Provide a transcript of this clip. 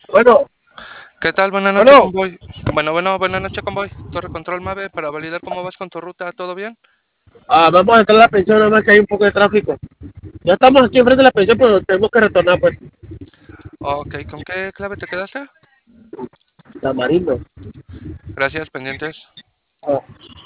Bueno, ¿Qué tal? Buenas noches, bueno, convoy. Buenas noches, convoy. Torre Control Mave para validar cómo vas con tu ruta. ¿Todo bien? vamos a entrar a la pensión, nada más que hay un poco de tráfico. Ya estamos aquí enfrente de la pensión, pero tenemos que retornar, pues. Ok, ¿con qué clave te quedaste? Tamarindo. Gracias, pendientes. Ah.